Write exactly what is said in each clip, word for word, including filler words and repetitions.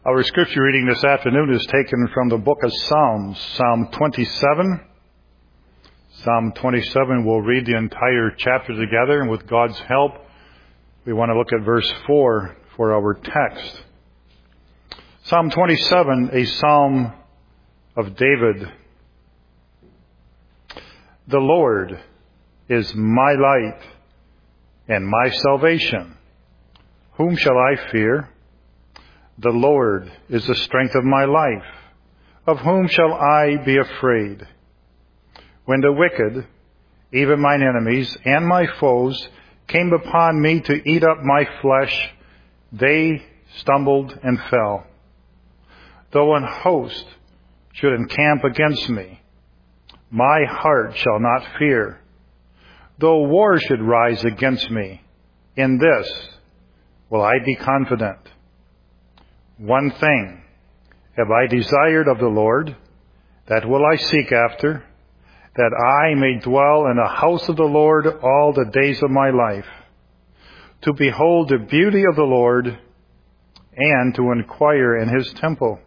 Our scripture reading this afternoon is taken from the book of Psalms, Psalm twenty-seven. Psalm twenty-seven, we'll read the entire chapter together, and with God's help, we want to look at verse four for our text. Psalm twenty-seven, a psalm of David. The Lord is my light and my salvation. Whom shall I fear? The Lord is the strength of my life. Of whom shall I be afraid? When the wicked, even mine enemies and my foes, came upon me to eat up my flesh, they stumbled and fell. Though an host should encamp against me, my heart shall not fear. Though war should rise against me, in this will I be confident. One thing have I desired of the Lord, that will I seek after, that I may dwell in the house of the Lord all the days of my life, to behold the beauty of the Lord and to inquire in his temple.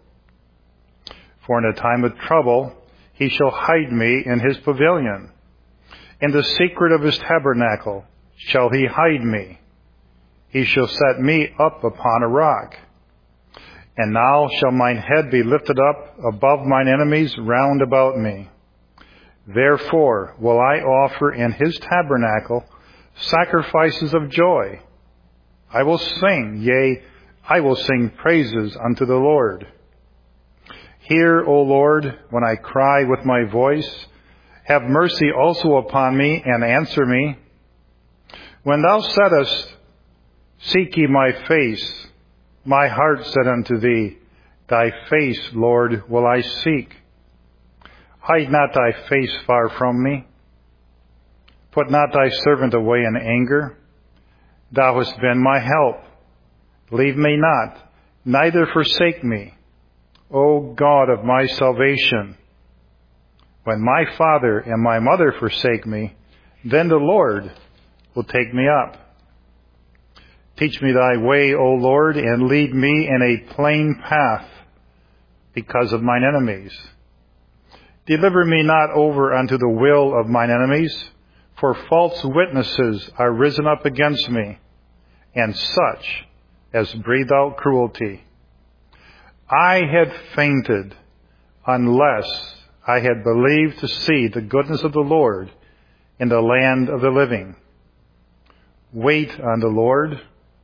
For in a time of trouble he shall hide me in his pavilion. In the secret of his tabernacle shall he hide me. He shall set me up upon a rock. And now shall mine head be lifted up above mine enemies round about me. Therefore will I offer in his tabernacle sacrifices of joy. I will sing, yea, I will sing praises unto the Lord. Hear, O Lord, when I cry with my voice. Have mercy also upon me, and answer me. When thou saidst, seek ye my face, my heart said unto thee, thy face, Lord, will I seek. Hide not thy face far from me. Put not thy servant away in anger. Thou hast been my help. Leave me not, neither forsake me, O God of my salvation. When my father and my mother forsake me, then the Lord will take me up. Teach me thy way, O Lord, and lead me in a plain path because of mine enemies. Deliver me not over unto the will of mine enemies, for false witnesses are risen up against me, and such as breathe out cruelty. I had fainted unless I had believed to see the goodness of the Lord in the land of the living. Wait on the Lord.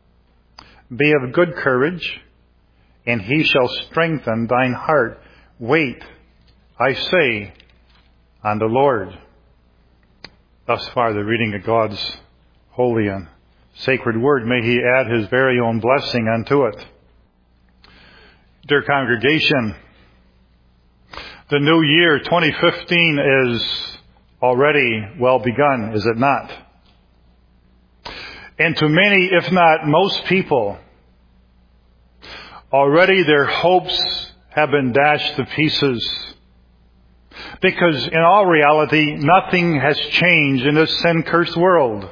Be of good courage, and he shall strengthen thine heart. Wait, I say, on the Lord. Thus far the reading of God's holy and sacred word. May he add his very own blessing unto it. Dear congregation, the new year, twenty fifteen, is already well begun, is it not? And to many, if not most people, already their hopes have been dashed to pieces. Because in all reality, nothing has changed in this sin-cursed world.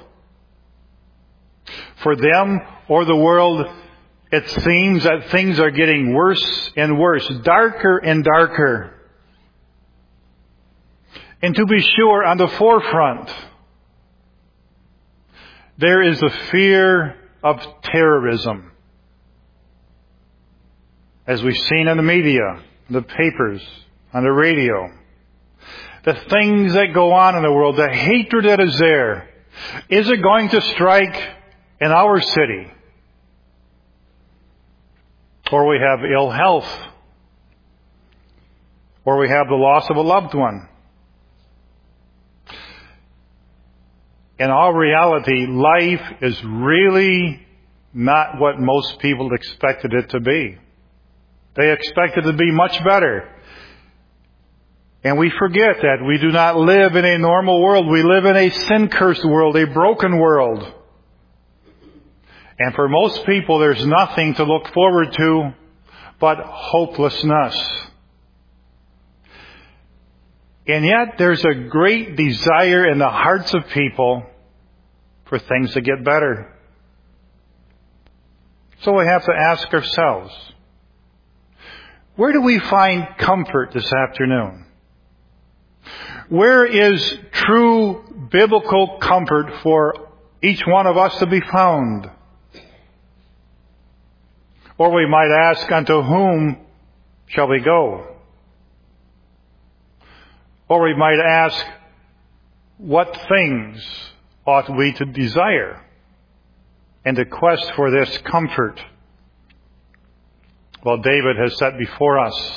For them or the world, it seems that things are getting worse and worse, darker and darker. And to be sure, on the forefront, there is the fear of terrorism. As we've seen in the media, the papers, on the radio, the things that go on in the world, the hatred that is there. Is it going to strike in our city? Or we have ill health. Or we have the loss of a loved one. In all reality, life is really not what most people expected it to be. They expected it to be much better. And we forget that we do not live in a normal world. We live in a sin-cursed world, a broken world. And for most people, there's nothing to look forward to but hopelessness. And yet there's a great desire in the hearts of people for things to get better. So we have to ask ourselves, Where do we find comfort this afternoon? Where is true biblical comfort for each one of us to be found? Or we might ask, unto whom shall we go? Or we might ask, what things ought we to desire and to quest for this comfort? Well, David has set before us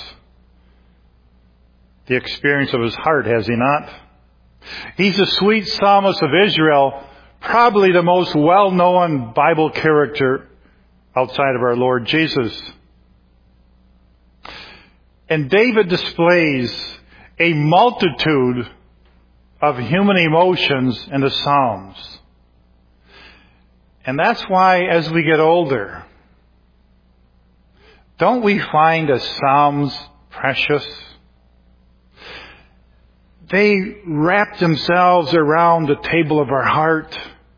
the experience of his heart, has he not? He's the sweet psalmist of Israel, probably the most well-known Bible character outside of our Lord Jesus. And David displays a multitude of human emotions in the Psalms. And that's why as we get older, don't we find the Psalms precious? They wrap themselves around the table of our heart.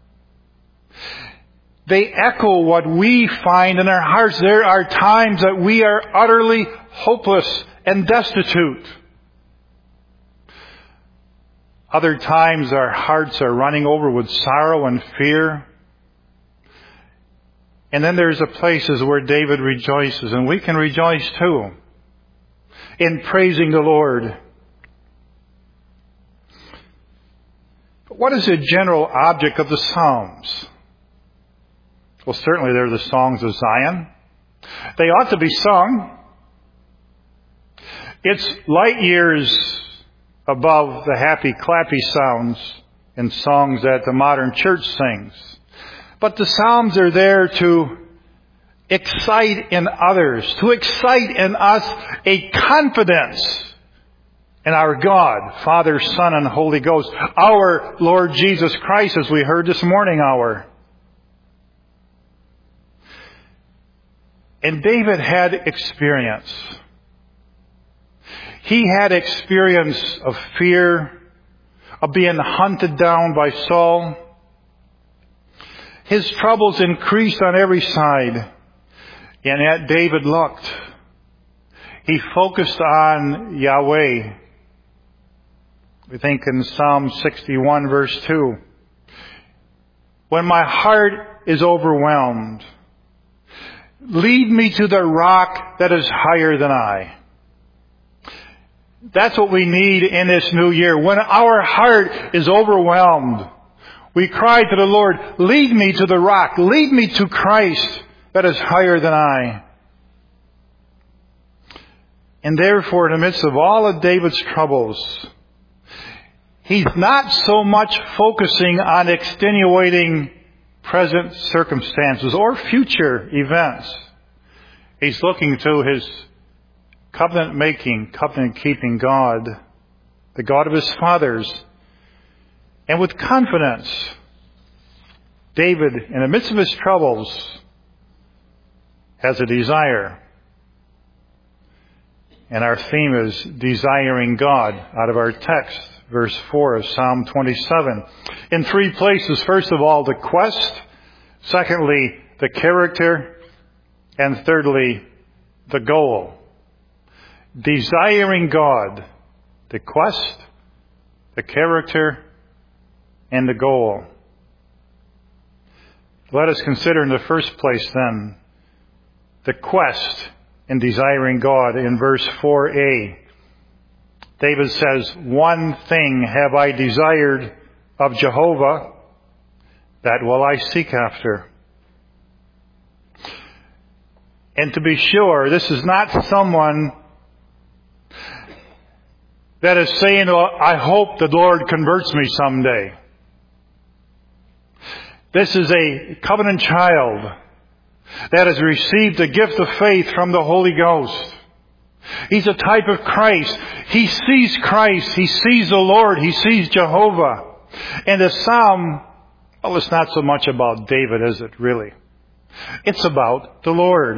They echo what we find in our hearts. There are times that we are utterly hopeless and destitute. Other times our hearts are running over with sorrow and fear. And then there's the places where David rejoices, and we can rejoice too in praising the Lord. But what is the general object of the Psalms? Well, certainly they're the songs of Zion. They ought to be sung. It's light years above the happy, clappy sounds and songs that the modern church sings. But the Psalms are there to excite in others, to excite in us a confidence in our God, Father, Son, and Holy Ghost, our Lord Jesus Christ, as we heard this morning hour. And David had experience. He had experience of fear, of being hunted down by Saul. His troubles increased on every side. And yet David looked. He focused on Yahweh. We think in Psalm sixty-one verse two. When my heart is overwhelmed, lead me to the rock that is higher than I. That's what we need in this new year. When our heart is overwhelmed, we cry to the Lord, lead me to the rock, lead me to Christ that is higher than I. And therefore, in the midst of all of David's troubles, he's not so much focusing on extenuating present circumstances or future events. He's looking to his covenant-making, covenant-keeping God, the God of his fathers. And with confidence, David, in the midst of his troubles, has a desire. And our theme is desiring God out of our text, verse four of Psalm twenty-seven. In three places, first of all, the quest. Secondly, the character. And thirdly, the goal. Desiring God, the quest, the character, and the goal. Let us consider in the first place then the quest in desiring God in verse four a. David says, one thing have I desired of Jehovah, that will I seek after. And to be sure, this is not someone that is saying, well, I hope the Lord converts me someday. This is a covenant child that has received the gift of faith from the Holy Ghost. He's a type of Christ. He sees Christ. He sees the Lord. He sees Jehovah. And the psalm, well, it's not so much about David, is it really? It's about the Lord.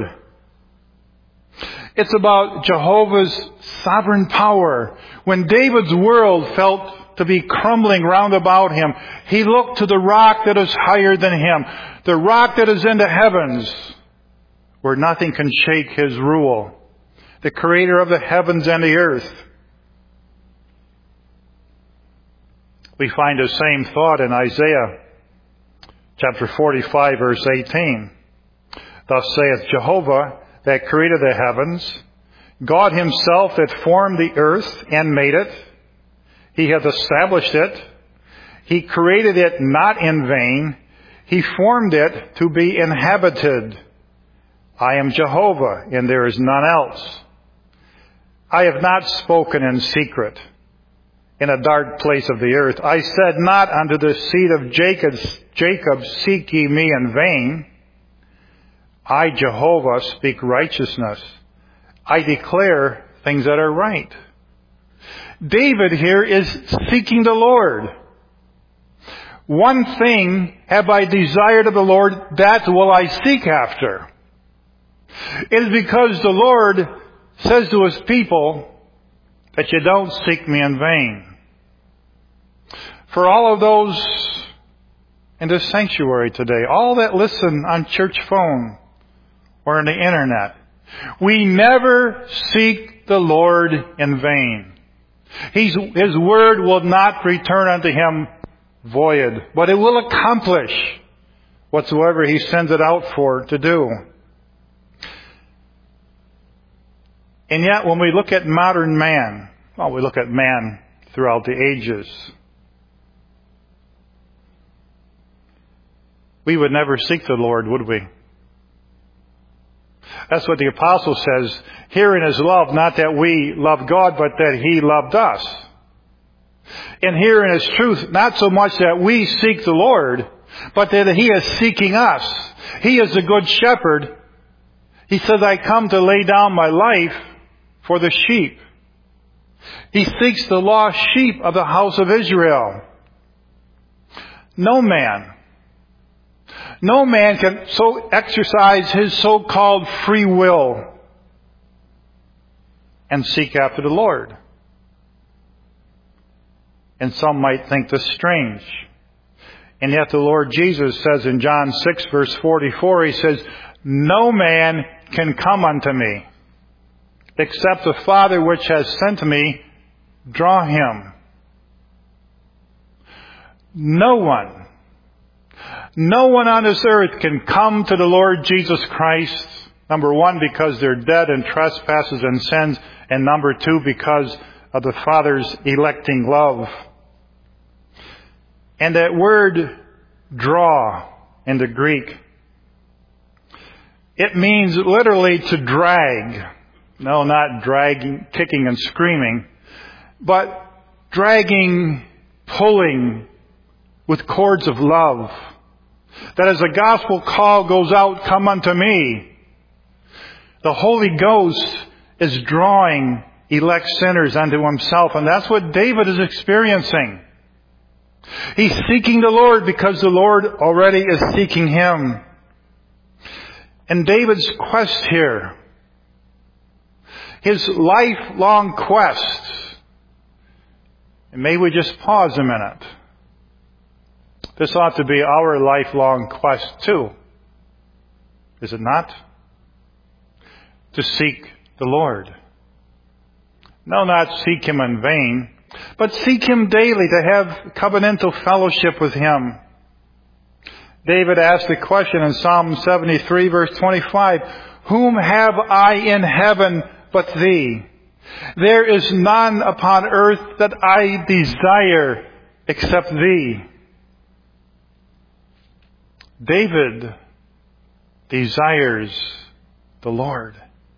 It's about Jehovah's sovereign power. When David's world felt to be crumbling round about him, he looked to the rock that is higher than him, the rock that is in the heavens, where nothing can shake his rule. the creator of the heavens and the earth. We find the same thought in Isaiah chapter forty-five, verse eighteen. Thus saith Jehovah, that created the heavens, God himself that formed the earth and made it. He hath established it. He created it not in vain. He formed it to be inhabited. I am Jehovah, and there is none else. I have not spoken in secret in a dark place of the earth. I said not unto the seed of Jacob, Jacob, seek ye me in vain. I, Jehovah, speak righteousness. I declare things that are right. David here is seeking the Lord. One thing have I desired of the Lord, that will I seek after. It is because the Lord says to his people that you don't seek me in vain. For all of those in this sanctuary today, all that listen on church phone or on the internet, we never seek the Lord in vain. He's, his word will not return unto him void, but it will accomplish whatsoever he sends it out for to do. And yet when we look at modern man, well, we look at man throughout the ages, we would never seek the Lord, would we? That's what the apostle says, herein is love, not that we love God, but that he loved us. And herein is truth, not so much that we seek the Lord, but that he is seeking us. He is the good shepherd. He says, I come to lay down my life for the sheep. He seeks the lost sheep of the house of Israel. No man, no man can so exercise his so-called free will and seek after the Lord. And some might think this strange. And yet the Lord Jesus says in John six, verse forty-four, he says, no man can come unto me, except the Father which has sent me draw him. No one, no one on this earth can come to the Lord Jesus Christ, number one, because they're dead in trespasses and sins, and number two, because of the Father's electing love. And that word draw in the Greek, it means literally to drag. No, not dragging, kicking and screaming, but dragging, pulling with cords of love. That as the gospel call goes out, come unto me, the Holy Ghost is drawing elect sinners unto himself. And that's what David is experiencing. He's seeking the Lord because the Lord already is seeking him. And David's quest here, his lifelong quest, and may we just pause a minute. This ought to be our lifelong quest too. Is it not? To seek the Lord. No, not seek him in vain, but seek him daily to have covenantal fellowship with him. David asked the question in Psalm seventy-three, verse twenty-five, whom have I in heaven but thee? There is none upon earth that I desire except thee. David desires the Lord.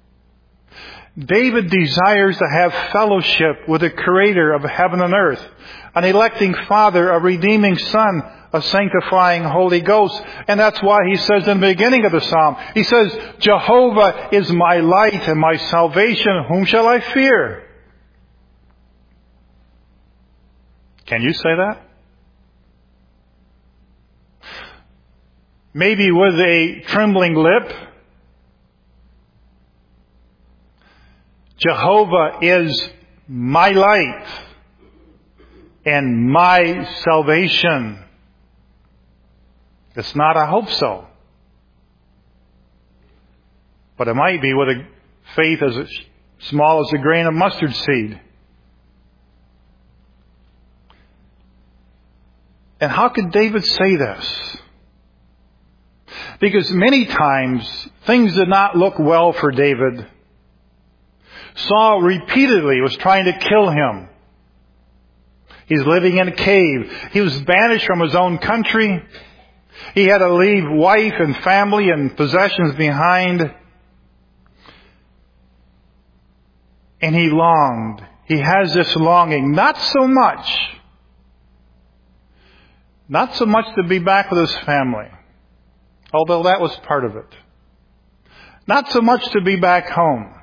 David desires to have fellowship with the Creator of heaven and earth, an electing Father, a redeeming Son, a sanctifying Holy Ghost. And that's why he says in the beginning of the Psalm, he says, Jehovah is my light and my salvation. Whom shall I fear? Can you say that? Maybe with a trembling lip. Jehovah is my light and my salvation. It's not, I hope so. But it might be with a faith as small as a grain of mustard seed. And how could David say this? Because many times things did not look well for David. Saul repeatedly was trying to kill him. He's living in a cave. He was banished from his own country. He had to leave wife and family and possessions behind. And he longed. He has this longing, not so much, not so much to be back with his family, although that was part of it. Not so much to be back home,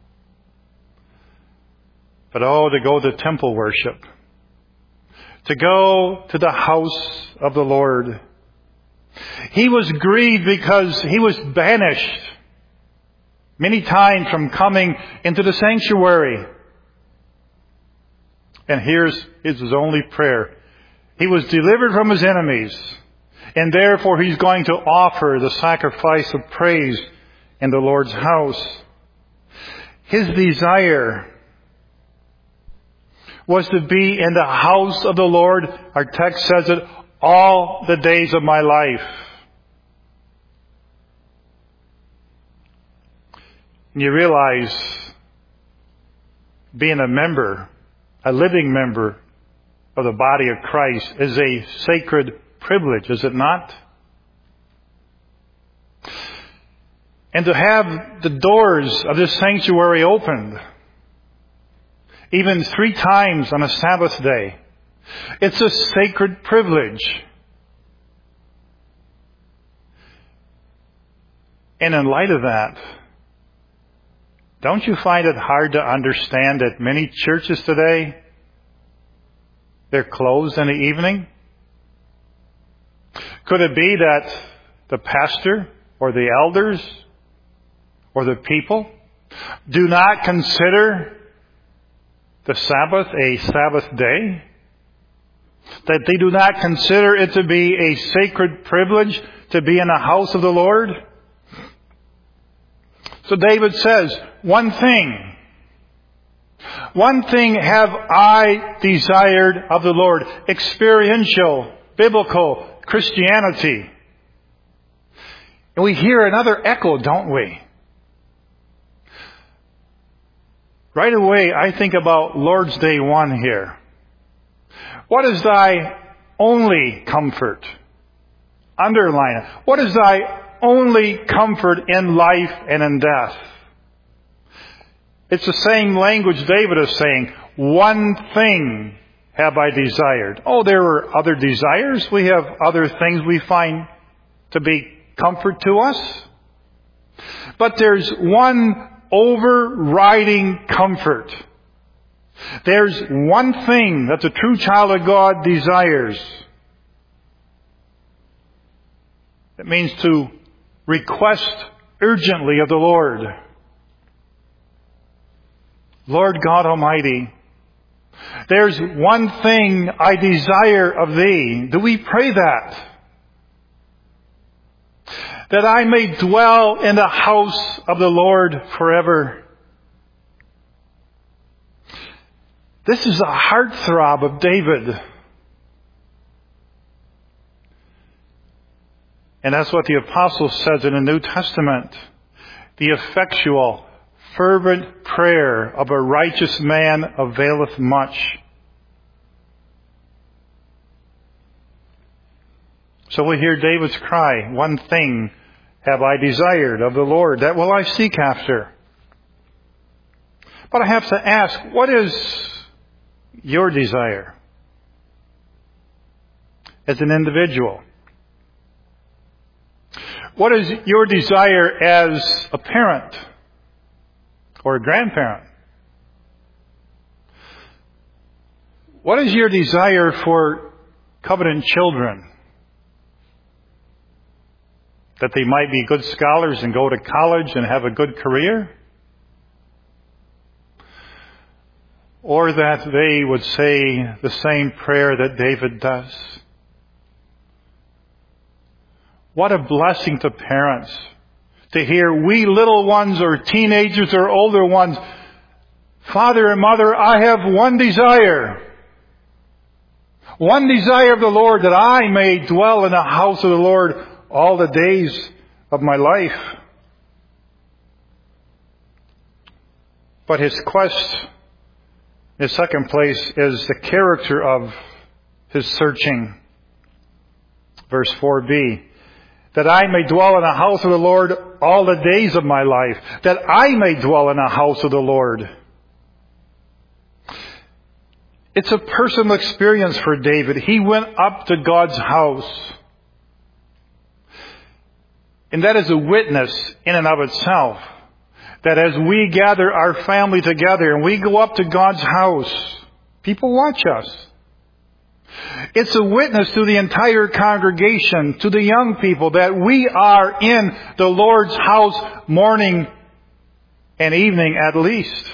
but oh, to go to temple worship, to go to the house of the Lord. He was grieved because he was banished many times from coming into the sanctuary. And here's his only prayer. He was delivered from his enemies, and therefore he's going to offer the sacrifice of praise in the Lord's house. His desire was to be in the house of the Lord. Our text says it, all the days of my life. And you realize being a member, a living member of the body of Christ is a sacred privilege, is it not? And to have the doors of this sanctuary opened, even three times on a Sabbath day, it's a sacred privilege. And in light of that, don't you find it hard to understand that many churches today, they're closed in the evening? Could it be that the pastor or the elders or the people do not consider the Sabbath a Sabbath day? That they do not consider it to be a sacred privilege to be in the house of the Lord? So David says, one thing, one thing have I desired of the Lord. Experiential, biblical Christianity. And we hear another echo, don't we? Right away, I think about Lord's Day one here. What is thy only comfort? Underline it. What is thy only comfort in life and in death? It's the same language David is saying. One thing have I desired. Oh, there are other desires. We have other things we find to be comfort to us. But there's one overriding comfort. There's one thing that the true child of God desires. It means to request urgently of the Lord. Lord God Almighty, there's one thing I desire of Thee. Do we pray that? That I may dwell in the house of the Lord forever. This is a heartthrob of David. And that's what the apostle says in the New Testament. The effectual, fervent prayer of a righteous man availeth much. So we hear David's cry, one thing have I desired of the Lord, that will I seek after. But I have to ask, what is your desire as an individual? What is your desire as a parent or a grandparent? What is your desire for covenant children? That they might be good scholars and go to college and have a good career? Or that they would say the same prayer that David does? What a blessing to parents to hear we little ones or teenagers or older ones Father and mother, I have one desire. One desire of the Lord, that I may dwell in the house of the Lord all the days of my life. But his quest, in second place, is the character of his searching. Verse four b, that I may dwell in the house of the Lord all the days of my life. That I may dwell in the house of the Lord. It's a personal experience for David. He went up to God's house. And that is a witness in and of itself. That as we gather our family together and we go up to God's house, people watch us. It's a witness to the entire congregation, to the young people, that we are in the Lord's house morning and evening at least.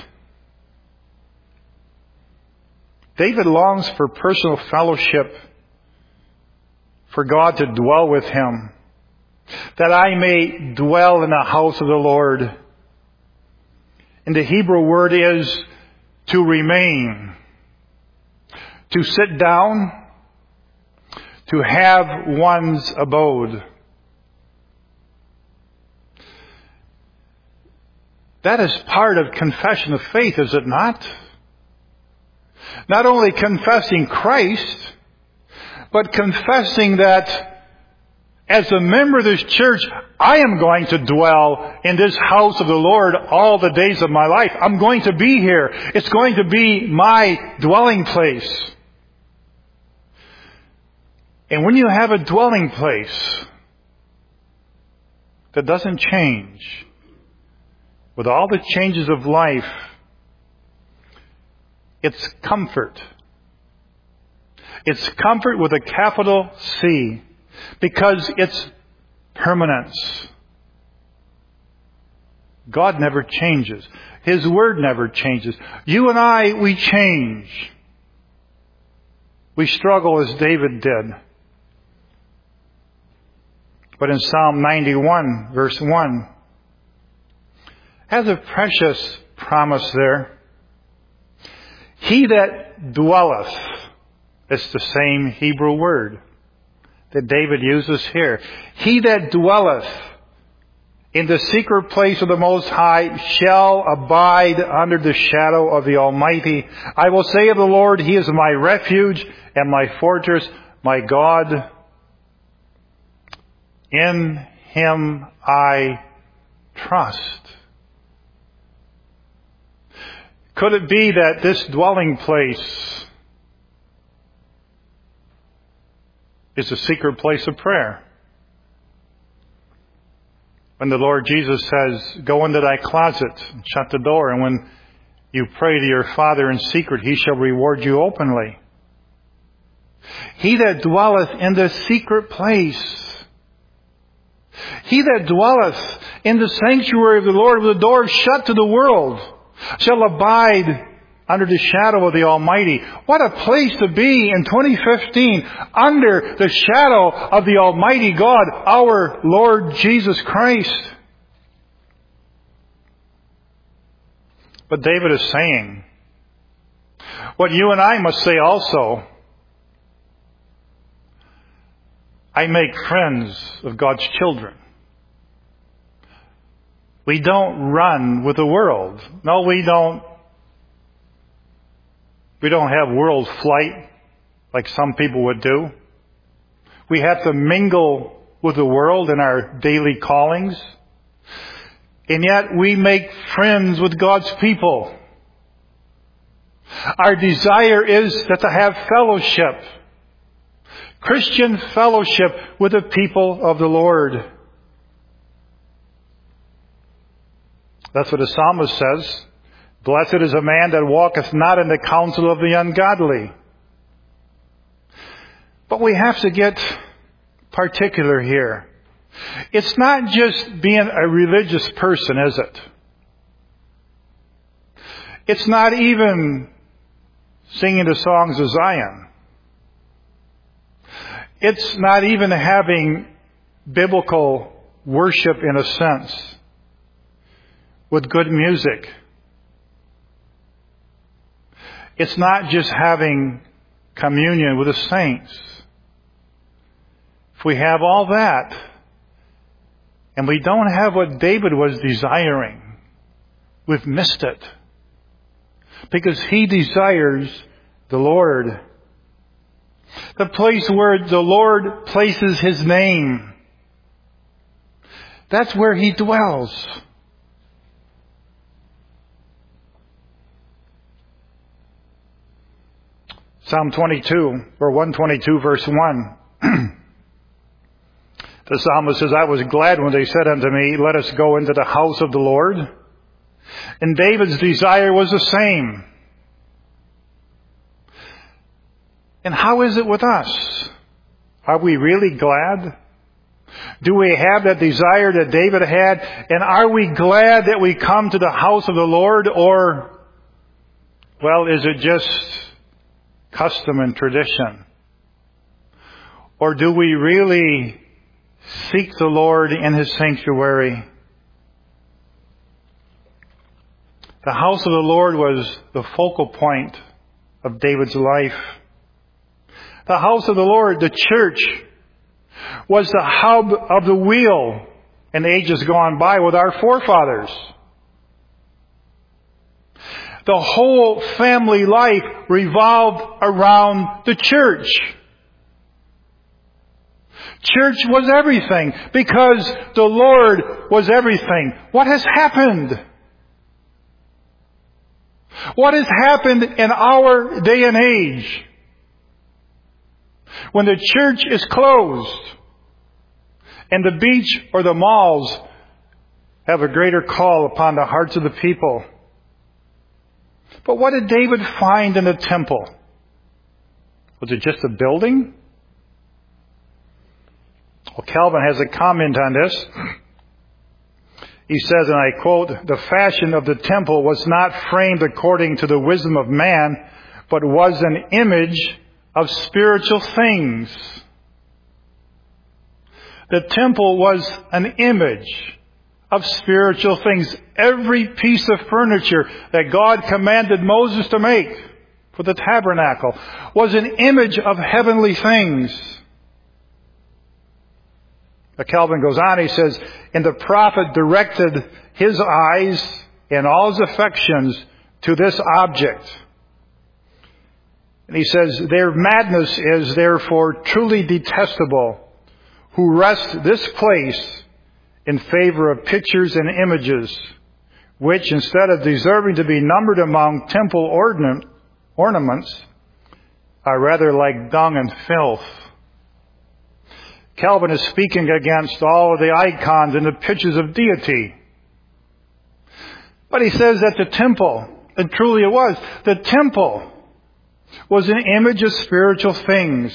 David longs for personal fellowship, for God to dwell with him, that I may dwell in the house of the Lord. And the Hebrew word is to remain, to sit down, to have one's abode. That is part of confession of faith, is it not? Not only confessing Christ, but confessing that as a member of this church, I am going to dwell in this house of the Lord all the days of my life. I'm going to be here. It's going to be my dwelling place. And when you have a dwelling place that doesn't change, with all the changes of life, it's comfort. It's comfort with a capital C, because it's permanence. God never changes. His Word never changes. You and I, we change. We struggle as David did. But in Psalm ninety-one, verse one, has a precious promise there. He that dwelleth, it's the same Hebrew word that David uses here. He that dwelleth in the secret place of the Most High shall abide under the shadow of the Almighty. I will say of the Lord, He is my refuge and my fortress, my God. In Him I trust. Could it be that this dwelling place is a secret place of prayer? When the Lord Jesus says, go into thy closet and shut the door, and when you pray to your Father in secret, He shall reward you openly. He that dwelleth in the secret place, he that dwelleth in the sanctuary of the Lord with the door shut to the world, shall abide under the shadow of the Almighty. What a place to be in twenty fifteen, under the shadow of the Almighty God, our Lord Jesus Christ. But David is saying what you and I must say also. I make friends of God's children. We don't run with the world. No, we don't. We don't have world flight like some people would do. We have to mingle with the world in our daily callings. And yet we make friends with God's people. Our desire is that to have fellowship, Christian fellowship with the people of the Lord. That's what the psalmist says. Blessed is a man that walketh not in the counsel of the ungodly. But we have to get particular here. It's not just being a religious person, is it? It's not even singing the songs of Zion. It's not even having biblical worship in a sense, with good music. It's not just having communion with the saints. If we have all that, and we don't have what David was desiring, we've missed it. Because he desires the Lord. The place where the Lord places His name. That's where He dwells. Psalm twenty-two, or one twenty-two, verse one. The psalmist says, I was glad when they said unto me, let us go into the house of the Lord. And David's desire was the same. And how is it with us? Are we really glad? Do we have that desire that David had? And are we glad that we come to the house of the Lord? Or, well, is it just custom and tradition? Or do we really seek the Lord in His sanctuary? The house of the Lord was the focal point of David's life. The house of the Lord, the church, was the hub of the wheel in ages gone by with our forefathers. The whole family life revolved around the church. Church was everything because the Lord was everything. What has happened? What has happened in our day and age? When the church is closed and the beach or the malls have a greater call upon the hearts of the people. But what did David find in the temple? Was it just a building? Well, Calvin has a comment on this. He says, and I quote, the fashion of the temple was not framed according to the wisdom of man, but was an image of spiritual things. The temple was an image of spiritual things. Every piece of furniture that God commanded Moses to make for the tabernacle was an image of heavenly things. But Calvin goes on, he says, and the prophet directed his eyes and all his affections to this object. And he says, their madness is therefore truly detestable, who wrest this place in favor of pictures and images, which instead of deserving to be numbered among temple ornament, ornaments, are rather like dung and filth. Calvin is speaking against all of the icons and the pictures of deity. But he says that the temple, and truly it was, the temple was an image of spiritual things.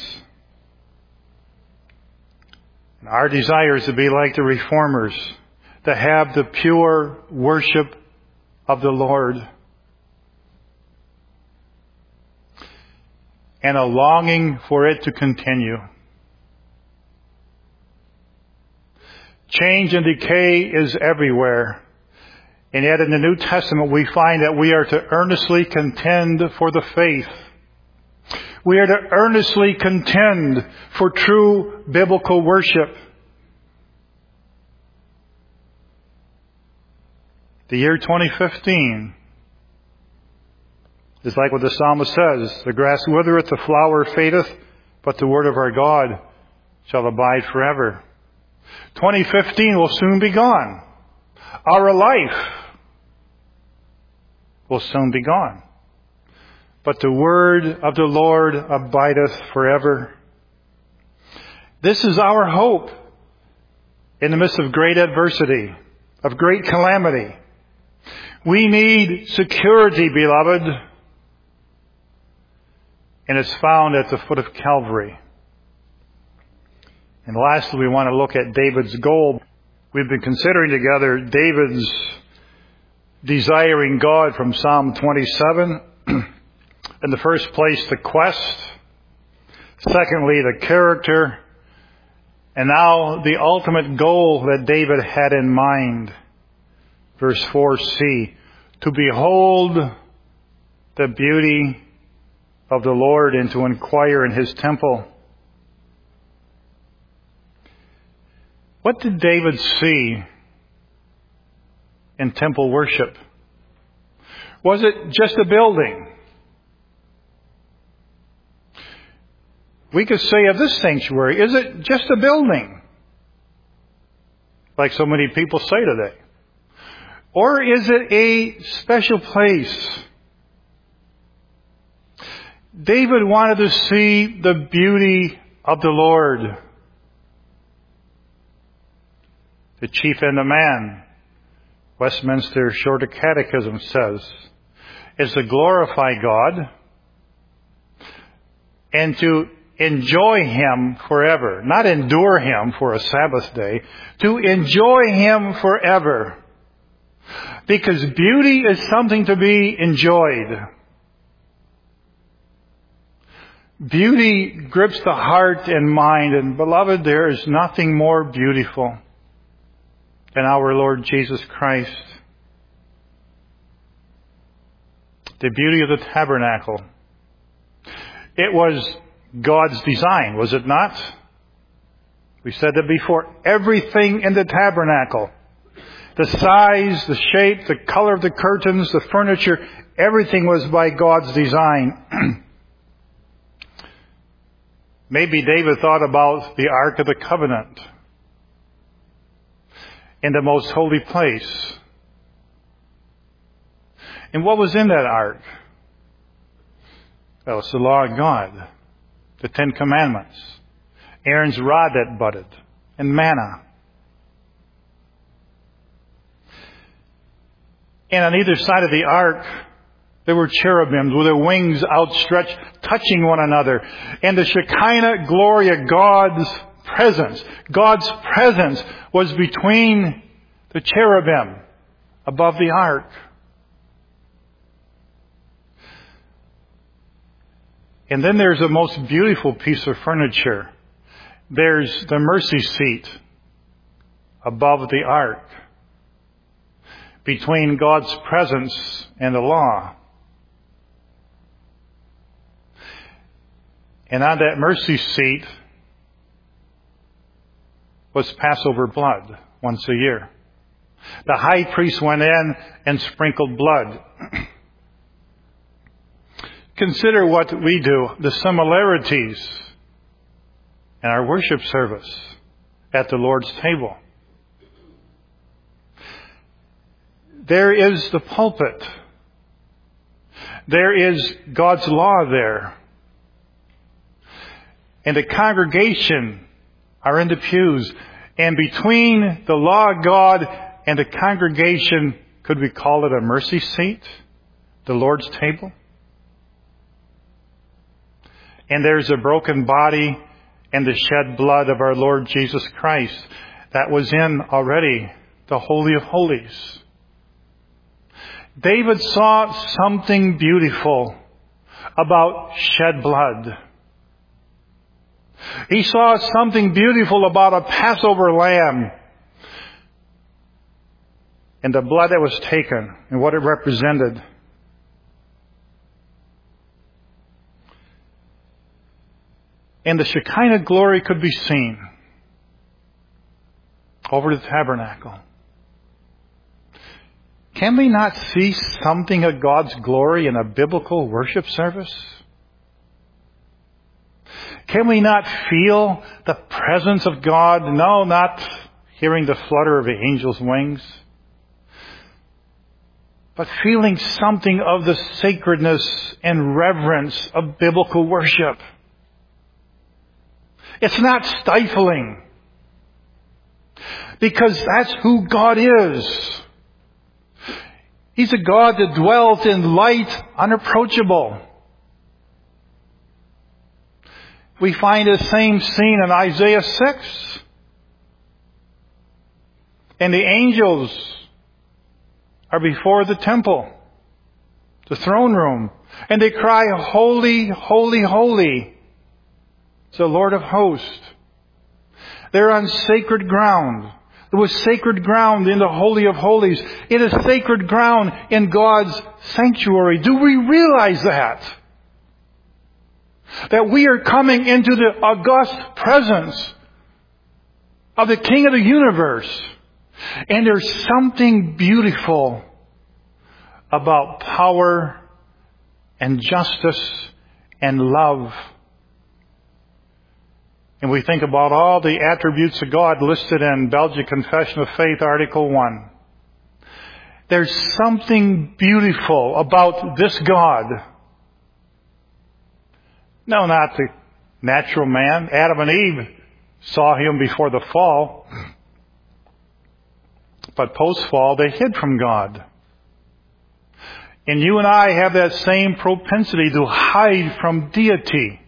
And our desire is to be like the reformers, to have the pure worship of the Lord. And a longing for it to continue. Change and decay is everywhere. And yet in the New Testament we find that we are to earnestly contend for the faith. We are to earnestly contend for true biblical worship. The year twenty fifteen is like what the psalmist says, the grass withereth, the flower fadeth, but the word of our God shall abide forever. twenty fifteen will soon be gone. Our life will soon be gone. But the word of the Lord abideth forever. This is our hope in the midst of great adversity, of great calamity. We need security, beloved. And it's found at the foot of Calvary. And lastly, we want to look at David's goal. We've been considering together David's desiring God from Psalm twenty-seven. In the first place, the quest. Secondly, the character. And now the ultimate goal that David had in mind. Verse four c. To behold the beauty of the Lord and to inquire in His temple. What did David see in temple worship? Was it just a building? We could say of this sanctuary, is it just a building? Like so many people say today. Or is it a special place? David wanted to see the beauty of the Lord. The chief end of man, Westminster Shorter Catechism says, is to glorify God and to enjoy Him forever. Not endure Him for a Sabbath day. To enjoy Him forever. Because beauty is something to be enjoyed. Beauty grips the heart and mind. And beloved, there is nothing more beautiful than our Lord Jesus Christ. The beauty of the tabernacle. It was God's design, was it not? We said that before. Everything in the tabernacle, the size, the shape, the color of the curtains, the furniture, everything was by God's design. Maybe David thought about the Ark of the Covenant in the most holy place. And what was in that ark? Well, it's the law of God, the Ten Commandments, Aaron's rod that budded, and manna. And on either side of the ark, there were cherubims with their wings outstretched, touching one another. And the Shekinah glory of God's presence, God's presence was between the cherubim above the ark. And then there's a most beautiful piece of furniture. There's the mercy seat above the ark, between God's presence and the law. And on that mercy seat was Passover blood once a year. The high priest went in and sprinkled blood. Consider what we do, the similarities in our worship service at the Lord's table. There is the pulpit. There is God's law there. And the congregation are in the pews. And between the law of God and the congregation, could we call it a mercy seat? The Lord's table? And there's a broken body and the shed blood of our Lord Jesus Christ. That was in already the Holy of Holies. David saw something beautiful about shed blood. He saw something beautiful about a Passover lamb and the blood that was taken and what it represented. And the Shekinah glory could be seen over the tabernacle. Can we not see something of God's glory in a biblical worship service? Can we not feel the presence of God? No, not hearing the flutter of the angel's wings, but feeling something of the sacredness and reverence of biblical worship. It's not stifling, because that's who God is. He's a God that dwelt in light, unapproachable. We find the same scene in Isaiah six. And the angels are before the temple, the throne room, and they cry, "Holy, holy, holy. It's the Lord of hosts." They're on sacred ground. There was sacred ground in the Holy of Holies. It is sacred ground in God's sanctuary. Do we realize that? That we are coming into the august presence of the King of the universe. And there's something beautiful about power and justice and love. And we think about all the attributes of God listed in Belgic Confession of Faith, Article one. There's something beautiful about this God. No, not the natural man. Adam and Eve saw him before the fall. But post-fall, they hid from God. And you and I have that same propensity to hide from deity.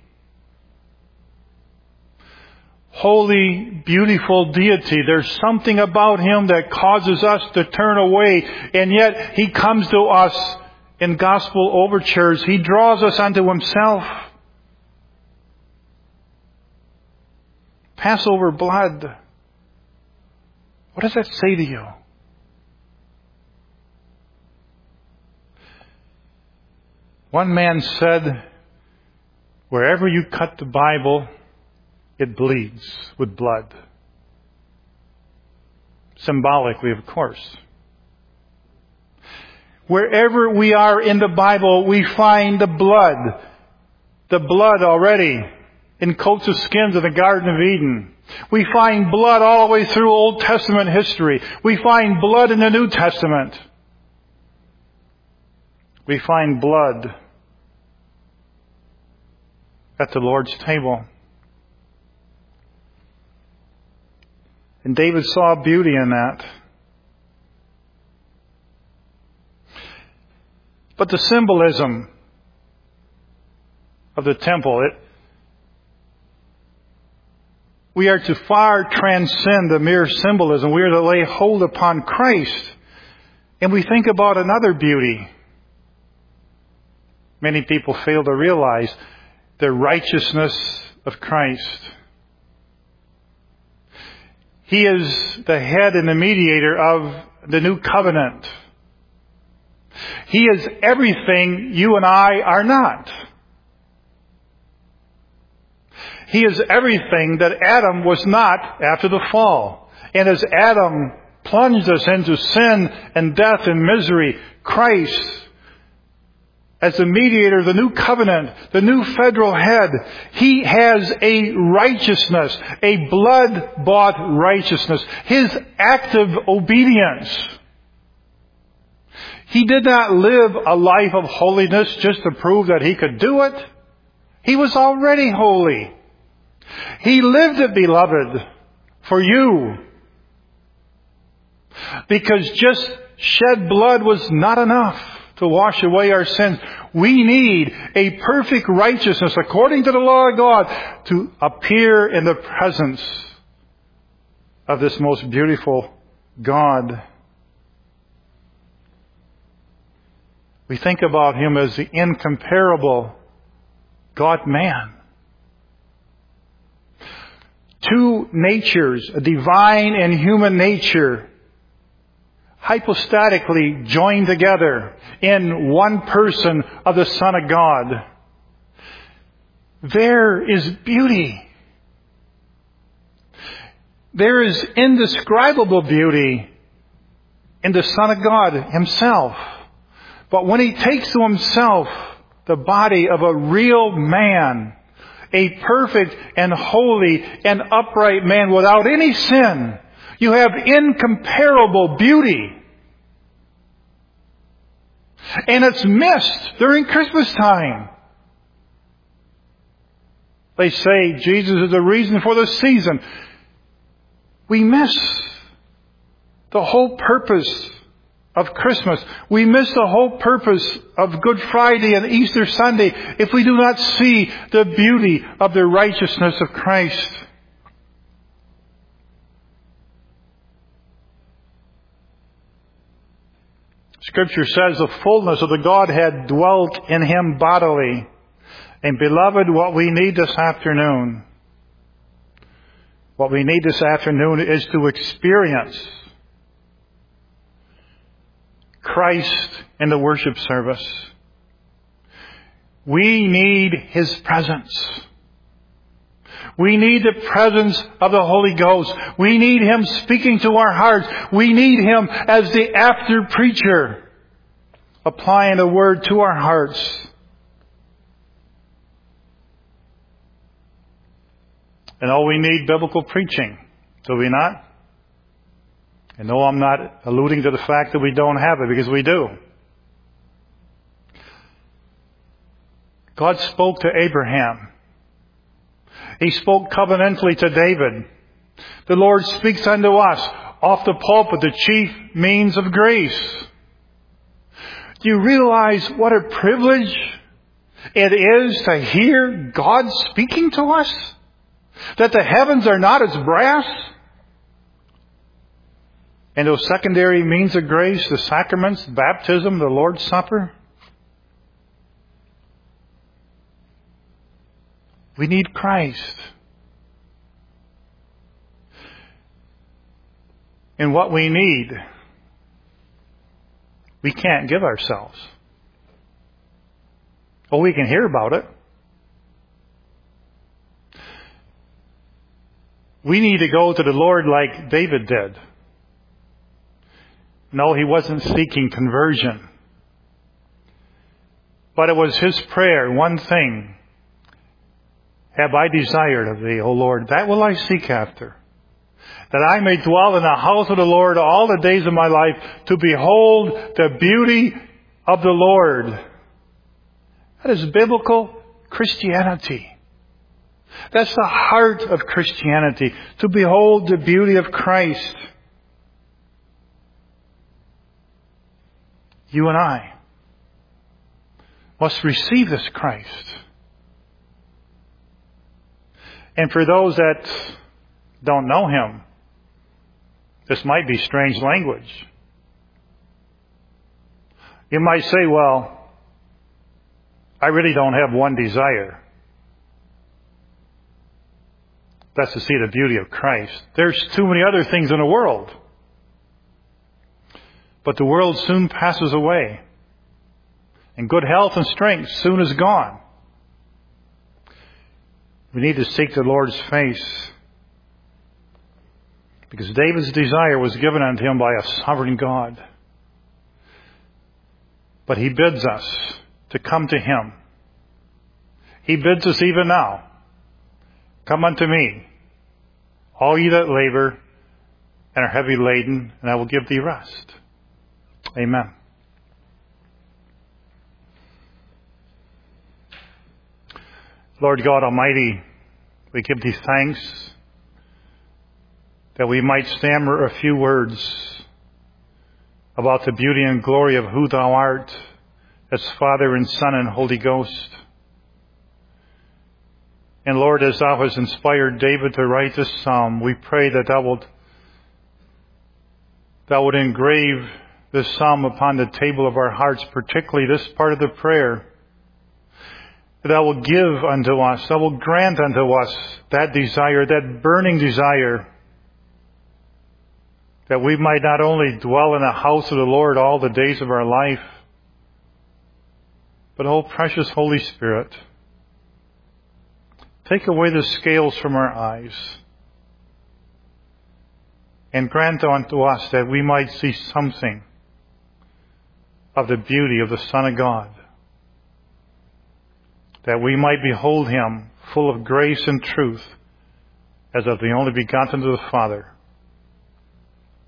Holy, beautiful deity. There's something about Him that causes us to turn away. And yet, He comes to us in gospel overtures. He draws us unto Himself. Passover blood. What does that say to you? One man said, wherever you cut the Bible, it bleeds with blood. Symbolically, of course. Wherever we are in the Bible, we find the blood. The blood already in coats of skins in the Garden of Eden. We find blood all the way through Old Testament history. We find blood in the New Testament. We find blood at the Lord's table. And David saw beauty in that. But the symbolism of the temple, it, we are to far transcend the mere symbolism. We are to lay hold upon Christ. And we think about another beauty. Many people fail to realize the righteousness of Christ. He is the head and the mediator of the new covenant. He is everything you and I are not. He is everything that Adam was not after the fall. And as Adam plunged us into sin and death and misery, Christ, as the mediator of the new covenant, the new federal head, He has a righteousness, a blood-bought righteousness. His active obedience. He did not live a life of holiness just to prove that He could do it. He was already holy. He lived it, beloved, for you. Because just shed blood was not enough to wash away our sins. We need a perfect righteousness according to the law of God to appear in the presence of this most beautiful God. We think about Him as the incomparable God-man. Two natures, a divine and human nature, hypostatically joined together in one person of the Son of God. There is beauty. There is indescribable beauty in the Son of God Himself. But when He takes to Himself the body of a real man, a perfect and holy and upright man without any sin, you have incomparable beauty. And it's missed during Christmas time. They say Jesus is the reason for the season. We miss the whole purpose of Christmas. We miss the whole purpose of Good Friday and Easter Sunday if we do not see the beauty of the righteousness of Christ. Scripture says the fullness of the Godhead dwelt in Him bodily. And beloved, what we need this afternoon, what we need this afternoon is to experience Christ in the worship service. We need His presence. We need the presence of the Holy Ghost. We need Him speaking to our hearts. We need Him as the after preacher, applying the Word to our hearts. And oh, we need biblical preaching, do we not? And no, I'm not alluding to the fact that we don't have it, because we do. God spoke to Abraham. He spoke covenantally to David. The Lord speaks unto us off the pulpit, the chief means of grace. Do you realize what a privilege it is to hear God speaking to us? That the heavens are not as brass? And those secondary means of grace, the sacraments, baptism, the Lord's Supper? We need Christ. And what we need, we can't give ourselves. Well, we can hear about it. We need to go to the Lord like David did. No, he wasn't seeking conversion. But it was his prayer, one thing have I desired of thee, O Lord, that will I seek after, that I may dwell in the house of the Lord all the days of my life, to behold the beauty of the Lord. That is biblical Christianity. That's the heart of Christianity, to behold the beauty of Christ. You and I must receive this Christ. And for those that don't know Him, this might be strange language. You might say, well, I really don't have one desire. That's to see the beauty of Christ. There's too many other things in the world. But the world soon passes away. And good health and strength soon is gone. We need to seek the Lord's face. Because David's desire was given unto him by a sovereign God. But He bids us to come to Him. He bids us even now. Come unto me, all ye that labor and are heavy laden, and I will give thee rest. Amen. Lord God Almighty, we give Thee thanks that we might stammer a few words about the beauty and glory of who Thou art as Father and Son and Holy Ghost. And Lord, as Thou hast inspired David to write this psalm, we pray that Thou wilt, Thou would engrave this psalm upon the table of our hearts, particularly this part of the prayer. That will give unto us, that will grant unto us that desire, that burning desire, that we might not only dwell in the house of the Lord all the days of our life, but, oh, precious Holy Spirit, take away the scales from our eyes and grant unto us that we might see something of the beauty of the Son of God, that we might behold Him full of grace and truth as of the only begotten of the Father.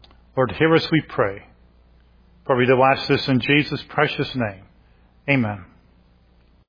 Lord, hear us, we pray. For we do ask this in Jesus' precious name. Amen.